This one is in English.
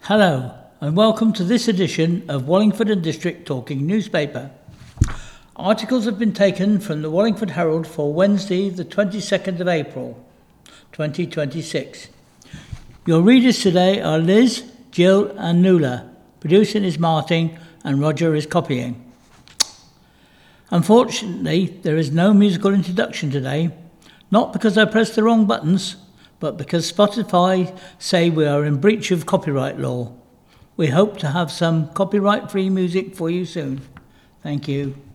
Hello, and welcome to this edition of Wallingford and District Talking Newspaper. Articles have been taken from the Wallingford Herald for Wednesday, the 22nd of April, 2026. Your readers today are Liz, Jill and Nuala. Producing is Martin and Roger is copying. Unfortunately, there is no musical introduction today, not because I pressed the wrong buttons, but because Spotify say we are in breach of copyright law. We hope to have some copyright-free music for you soon. Thank you.